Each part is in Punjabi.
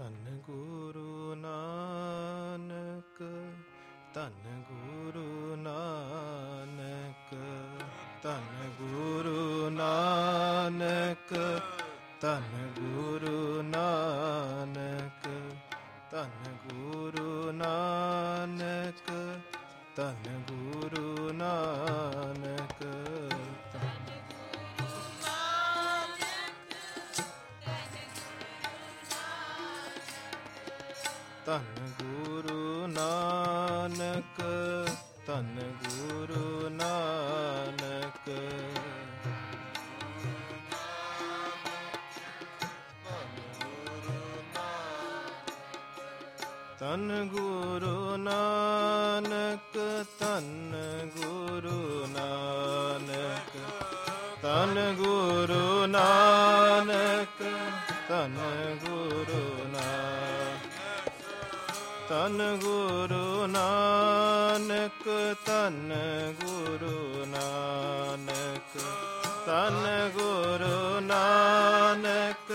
ਧੰਨ ਗੁਰੂ ਨਾਨਕ, ਧੰਨ ਗੁਰੂ ਨਾਨਕ, ਧੰਨ ਗੁਰੂ ਨਾਨਕ, ਧੰਨ ਗੁਰੂ ਨਾਨਕ, ਧੰਨ ਗੁਰੂ ਨਾਨਕ, ਧੰਨ ਗੁਰੂ ਨਾਨਕ। ਧੰਨ ਗੁਰੂ ਨਾਨਕ, ਧੰਨ ਗੁਰੂ ਨਾਨਕ, ਧੰਨ ਗੁਰੂ ਨਾਨਕ, ਧੰਨ ਗੁਰੂ ਨਾਨਕ, ਧੰਨ ਗੁਰੂ ਨਾਨਕ, ਧੰਨ ਗੁਰੂ ਨਾਨਕ, ਧੰਨ ਗੁਰੂ ਨਾਨਕ, ਧੰਨ ਗੁਰੂ ਨਾਨਕ, ਧੰਨ ਗੁਰੂ ਨਾਨਕ।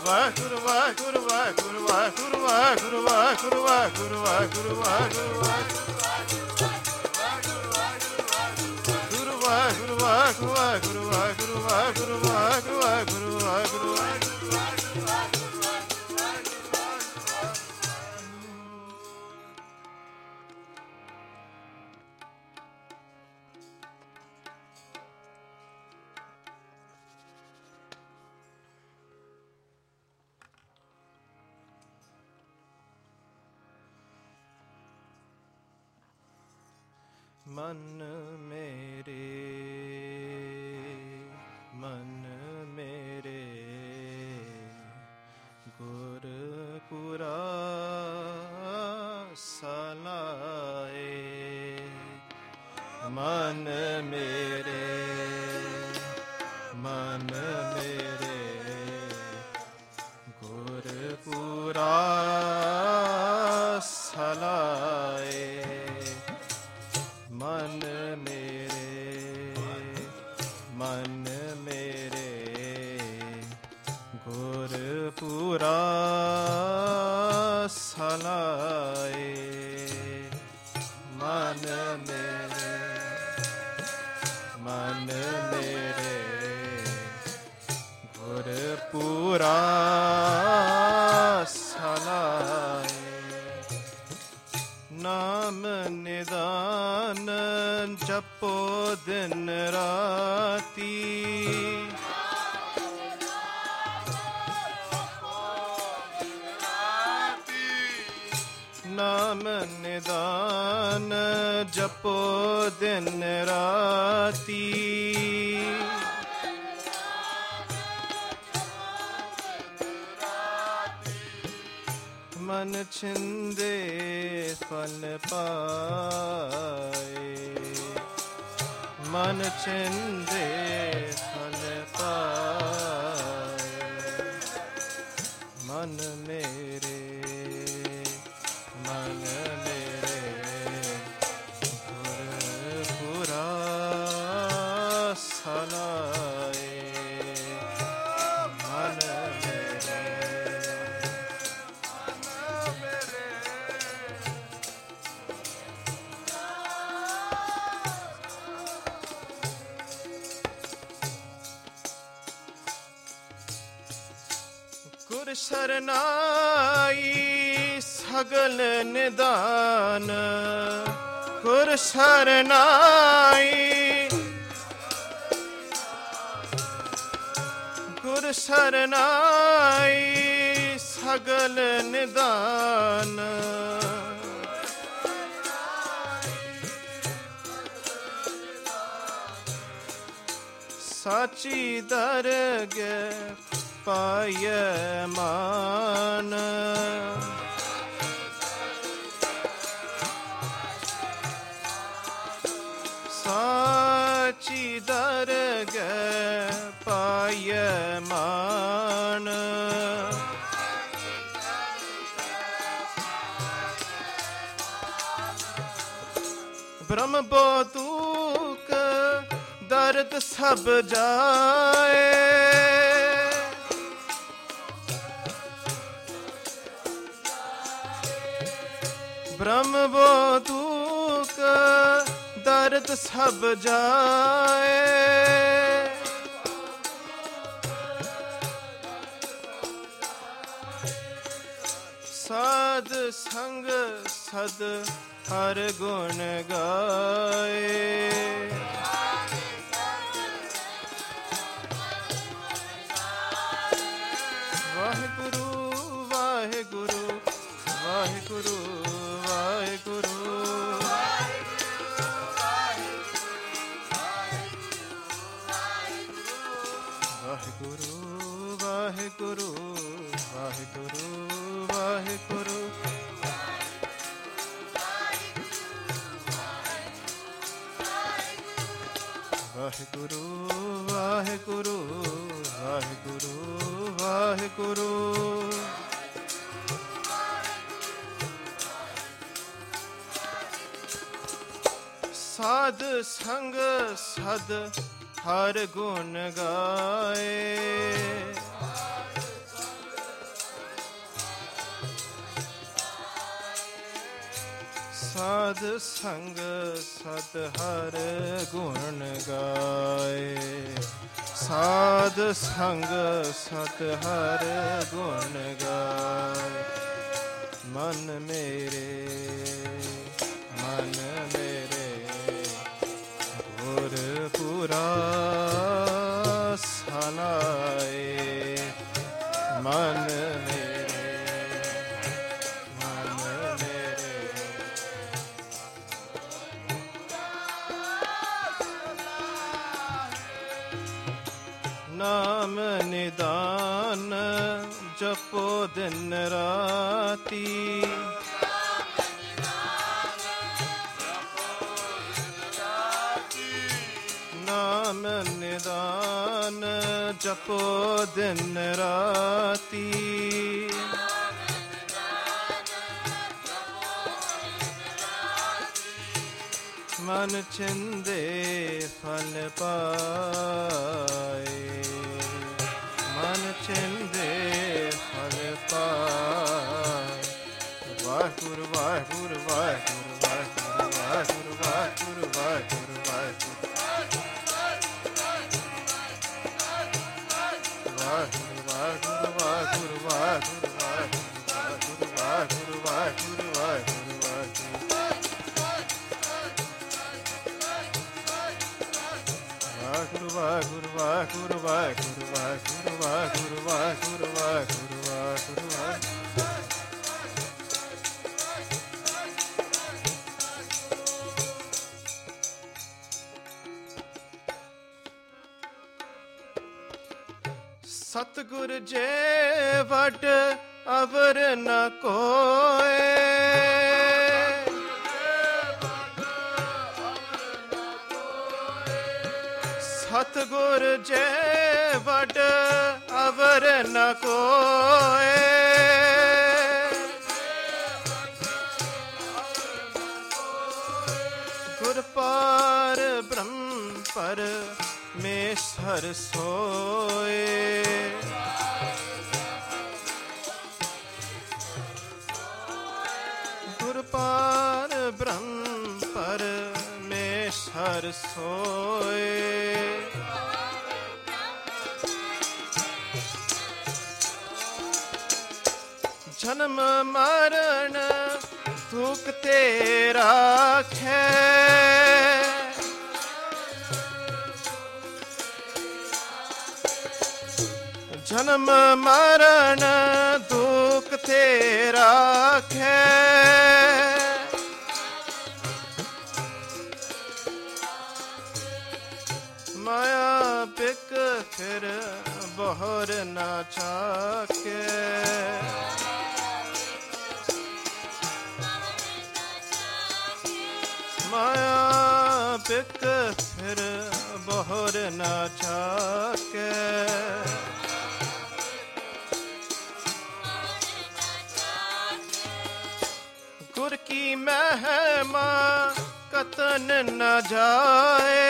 ਵਾਹਿਗੁਰੂ ਵਾਹਿਗੁਰੂ ਵਾਹਿਗੁਰੂ ਵਾਹਿਗੁਰੂ ਵਾਹਿਗੁਰੂ ਵਾਹਿਗੁਰੂ ਵਾਹਿਗੁਰੂ ਵਾਹਿਗੁਰੂ ਵਾਹਿਗੁਰੂ ਵਾਹਿਗੁਰੂ ਵਾਹਿਗੁਰੂ ਵਾਹਿਗੁਰੂ ਵਾਹਿਗੁਰੂ ਵਾਹਿਗੁਰੂ ਵਾਹਿਗੁਰੂ ਵਾਹਿਗੁਰੂ ਵਾਹਿਗੁਰੂ ਵਾਹਿਗੁਰੂ ਮਨ ਮੇਰੇ ਗੁਰਪੁਰਾ ਸਲਾਏ ਮਨ ਮੇਰੇ ਗੁਰਪੁਰਾ ਸਲਾਏ ਮਨ ਮੇਰੇ ਗੁਰਪੁਰਾ ਸਲਾਏ ਮਨ ਮੇਰੇ ਗੁਰਪੁਰਾ ਸਲਾਏ ਨਾਮ ਨਿਦਾਨ ਜਪੋ ਦਿਨ ਰਾਤੀ ਨਾਮ ਨਿਦਾਨ ਜਪੋ ਦਿਨ ਰਾਤੀ ਮਨ ਛਿੰਦੇ ਫਲ ਪਾਏ ਮਨ ਛਿੰਦੇ ਫਲ ਪਾਏ ਮਨ ਮੇਰੇ ਗੁਰਪੁਰਾ ਸਲਾਏ ਮਨ ਗੁਰ ਸ਼ਰਨਾਈ ਸਗਲ ਨਿਦਾਨ ਗੁਰ ਸ਼ਰਨਾਈ ਗੁਰ ਸ਼ਰਨਾਈ ਸਗਲ ਨਿਦਾਨ ਸਾਚੀ ਦਰਗਹਿ ਪਾਇ ਮਾਨ ਸਾਚੀ ਦਰਗਹਿ ਪਾਇ ਮਾਨ ਬ੍ਰਹਮ ਬੋਧੂਕ ਦਰਦ ਸਭ ਜਾਏ ਬ੍ਰਹਮ ਬੋਧੂਕ ਦਰਦ ਸਭ ਜਾਏ ਸਾਧ ਸੰਗ ਸਦ ਹਰ ਗੁਣ ਗਾਏ ਵਾਹਿਗੁਰੂ ਵਾਹਿਗੁਰੂ ਵਾਹਿਗੁਰੂ ਵਾਹਿਗੁਰੂ ਵਾਹਿਗੁਰੂ ਵਾਹਿਗੁਰੂ ਵਾਹਿਗੁਰੂ ਵਾਹਿਗੁਰੂ ਵਾਹਿਗੁਰੂ ਵਾਹਿਗੁਰੂ ਵਾਹਿਗੁਰੂ ਵਾਹਿਗੁਰੂ ਸਾਧ ਸੰਗ ਸਦ ਹਰ ਗੁਣ ਗਾਏ ਸਾਧ ਸੰਗ ਸਤ ਹਰ ਗੁਣ ਗਾਏ, ਸਾਧ ਸੰਗ ਸਤ ਹਰ ਗੁਣ ਗਾਏ। ਮਨ ਮੇਰੇ ਗੁਰਪੁਰਾ ਸਨਾਏ। ਮਨ ਨਾਮ ਨਿਦਾਨ ਜਪੋ ਦਿਨ ਰਾਤੀ, ਨਾਮ ਨਿਦਾਨ ਜਪੋ ਦਿਨ ਰਾਤੀ। ਮਨ ਚਿੰਦੇ ਫਲ ਪਾਏ, ਮਨ ਚਿੰਦੇ ਫਲ ਪਾਏ। ਵਾਹਿਗੁਰੂ ਵਾਹਿਗੁਰੂ ਵਾਹਿਗੁਰੂ ਵਾਹਿਗੁਰੂ ਵਾਹਿਗੁਰੂ ਵਾਹਿਗੁਰੂ ਵਾਹਿਗੁਰੂ ਵਾਹਿਗੁਰੂ ਵਾਹਿਗੁਰੂ ਵਾਹਿਗੁਰੂ ਵਾਹਿਗੁਰੂ ਵਾਹਿਗੁਰੂ ਵਾਹਿਗੁਰੂ ਵਾਹਿਗੁਰੂ ਵਾਹਿਗੁਰੂ ਵਾਹਿਗੁਰੂ ਵਾਹਿਗੁਰੂ। ਵਾਹਿਗੁਰੂ ਵਾਹਿਗੁਰੂ ਵਾਹਿਗੁਰੂ ਵਾਹਿਗੁਰੂ ਵਾਹਿਗੁਰੂ ਵਾਹਿਗੁਰੂ ਵਾਹਿਗੁਰੂ ਵਾਹਿਗੁਰੂ ਵਾਹਿਗੁਰੂ ਵਾਹਿਗੁਰੂ। ਸਤਿਗੁਰ ਜੇ ਵਡ ਅਵਰ ਨ ਕੋਏ, ਸਤਿਗੁਰ ਜੇ ਵਡ ਅਵਰ ਨ ਕੋਏ। ਗੁਰ ਪਾਰ ਬ੍ਰਹਮ ਪਰਮੇਸ਼ਰ ਸੋਏ। ਗੁਰ ਪਾਰ ਬ੍ਰਹਮ ਪਰਮੇਸ਼ਰ ਸੋਏ। ਜਨਮ ਮਰਨ ਦੁਖ ਤੇ ਰਾਖੈ, ਜਨਮ ਮਰਨ ਦੁਖ ਤੇ ਰਾਖੈ। ਮਾਇਆ ਪਿਕ ਫਿਰ ਬਹਰ ਨਾ ਚਾਕੇ, ਮਾਇਆ ਪਿਕ ਫਿਰ ਬਹਰ ਨਾ ਚਾਕੇ। ਗੁਰ ਕੀ ਮਹਿਮਾ ਕਤਨ ਨ ਜਾਏ,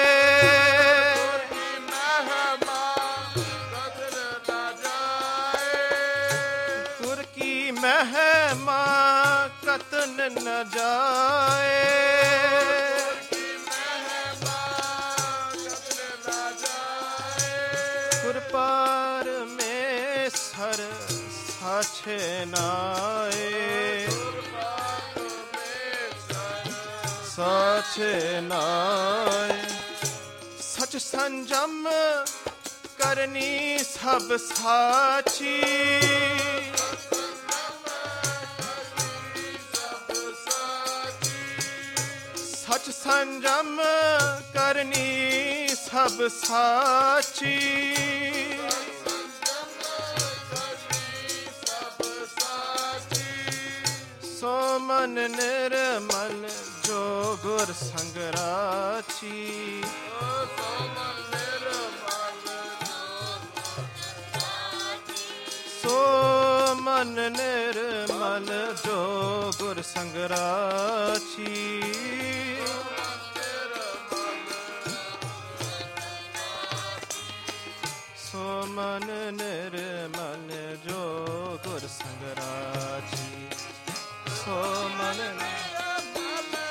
ਗੁਰ ਕੀ ਮਹਿਮਾ ਕਤਨ ਨ ਜਾਏ। ਗੁਰ ਪਰਮੇਸ਼ਰ ਸਾਛੇ ਨਾਏ, ਸਾਛੇ ਨਾਏ। ਸਚ ਸੰਜਮ ਕਰਨੀ ਸਭ ਸਾਚੀ, ਸਚ ਸੰਜਮ ਕਰਨੀ ਸਭ ਸਾਚੀ। ਸੋ ਮਨ ਨਿਰਮਲ ਜੋ ਗੁਰ ਸੰਗ ਰਾਚੀ, ਸੋ ਮਨ ਨਿਰਮਲ ਜੋ ਗੁਰ ਸੰਗ ਰਾਚੀ। ਸੋ ਮਨ ਨਿਰਮਲ ਜੋ ਗੁਰ ਸੰਗ ਰਾਚੀ, ਸੋ ਮਨ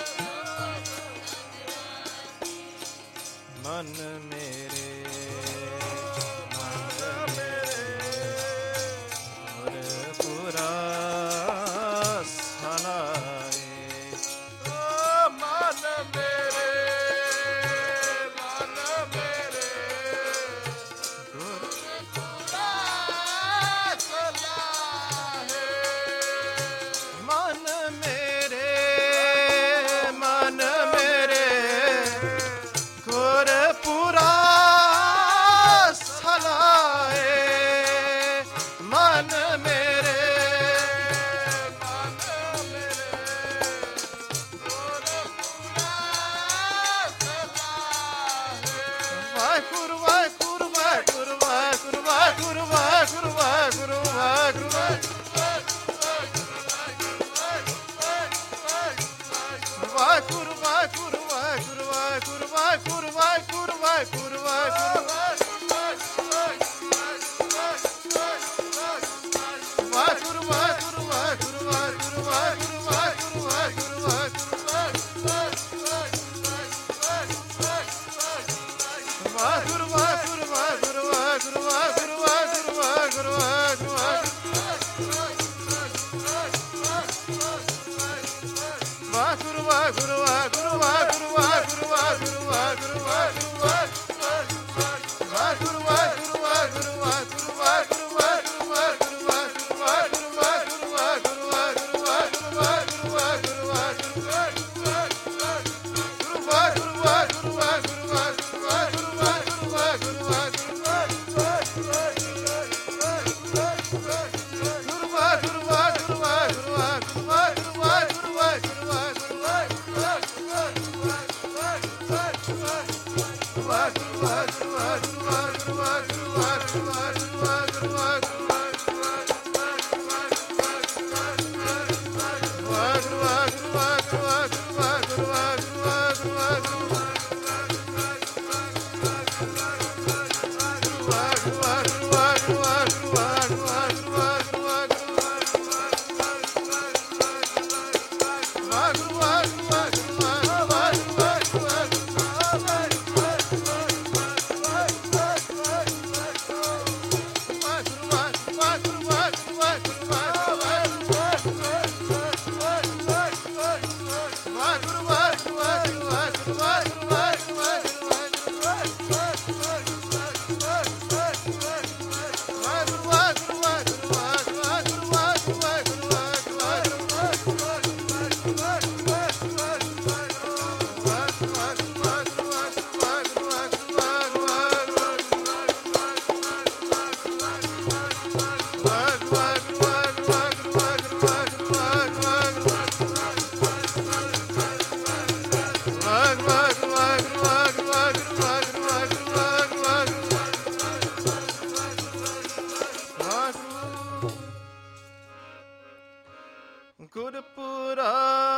ਗੁਰਪੁਰਾ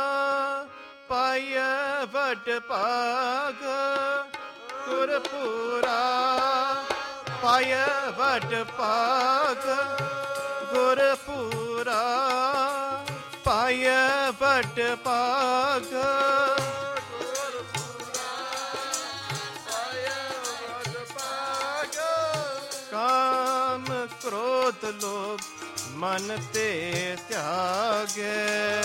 ਪਾਇਆ ਵਡ ਭਾਗ, ਗੁਰਪੁਰਾ ਪਾਇਆ ਵਡ ਭਾਗ, ਗੁਰਪੁਰਾ ਪਾਇਆ ਵਡ ਭਾਗ, ਕਾਮ ਕ੍ਰੋਧ ਲੋਭ ਮਨ ਤੇ ਤਿਆਗੈ,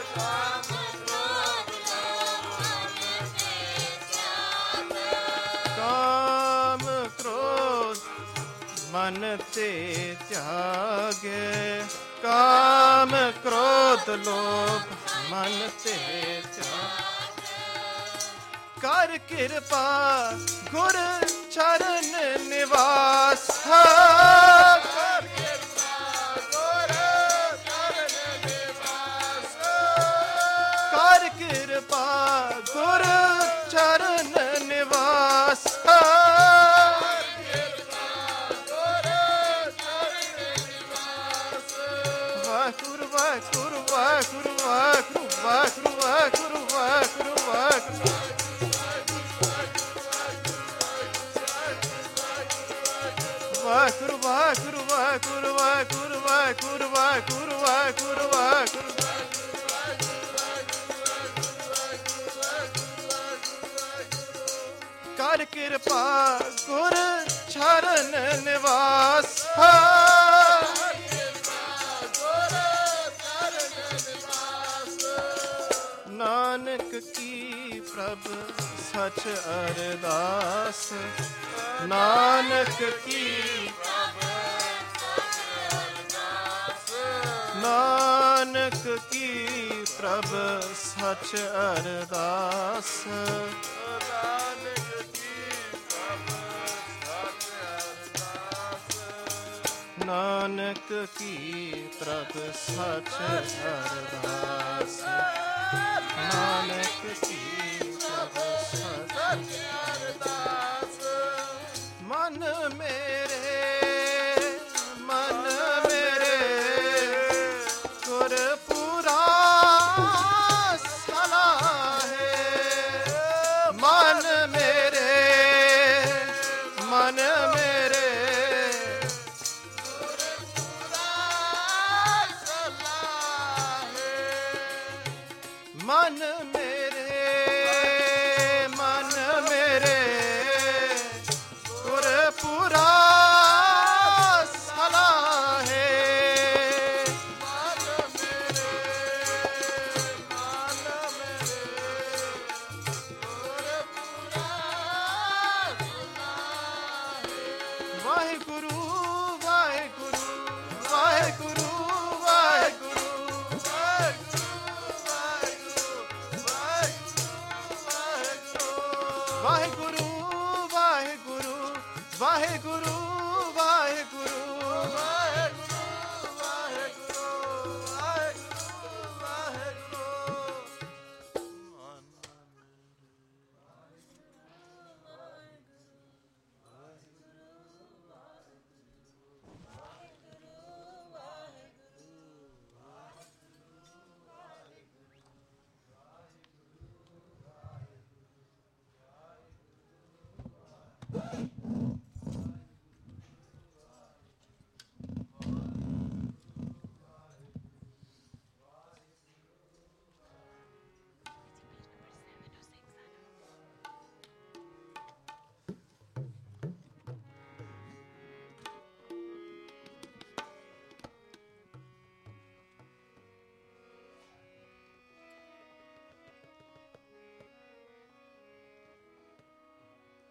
ਕਾਮ ਕ੍ਰੋਧ ਮਨ ਤੇ ਤਿਆਗੈ, ਕਾਮ ਕ੍ਰੋਧ ਲੋਭ ਮਨ ਤੇ ਤਿਆਗੈ, ਕਰ ਕਿਰਪਾ ਗੁਰ ਚਰਨ ਨਿਵਾਸ, ਕਰ ਕਿਰਪਾ ਗੁਰ ਚਰਨ ਨਿਵਾਸ, ਵਾਹਿਗੁਰੂ ਵਾਹਿਗੁਰੂ ਵਾਹਿਗੁਰੂ ਵਾਹਿਗੁਰੂ ਵਾਹਿਗੁਰੂ ਵਾਹਿਗੁਰੂ ਵਾਹਿਗੁਰੂ ਵਾਹਿਗੁਰੂ, ਵਾਹਿਗੁਰੂ ਵਾਹਿਗੁਰੂ ਵਾਹਿਗੁਰੂ ਵਾਹਿਗੁਰੂ ਵਾਹਿਗੁਰੂ ਵਾਹਿਗੁਰੂ ਵਾਹਿਗੁਰੂ ਵਾਹਿਗੁਰੂ, ਕਰ ਕਿਰਪਾ ਗੁਰ ਚਰਨ ਨਿਵਾਸ, ਨਾਨਕ ਕੀ ਪ੍ਰਭ ਸਚ ਅਰਦਾਸ, ਨਾਨਕ ਕੀ ਨਾਨਕ ਕੀ ਪ੍ਰਭ ਸਚ ਅਰਦਾਸ, ਨਾਨਕ ਕੀ ਪ੍ਰਭ ਸਚ ਅਰਦਾਸ, ਨਾਨਕ ਕੀ ਪ੍ਰਭ ਸਚ ਅਰਦਾਸ, ਮਨ ਮੇਰੇ ਮਨ ਮੇਰੇ ਗੁਰਪੁਰਾ ਸਲਾਹੇ, ਮਨ ਮੇਰੇ ਮਨ